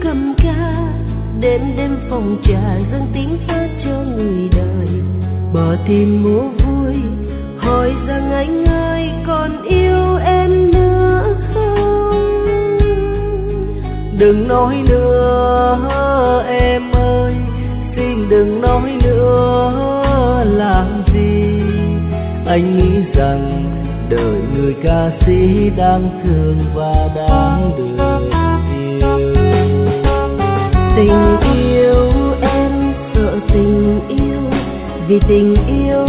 cầm ca, đêm đêm phòng trà dâng tiếng hát cho người đời. Bờ tìm múa vui, hỏi rằng anh ơi còn yêu em nữa không? Đừng nói nữa em ơi, xin đừng nói nữa làm gì. Anh nghĩ rằng đời người ca sĩ đáng thương và đáng được yêu. Tình yêu em sợ tình yêu, vì tình yêu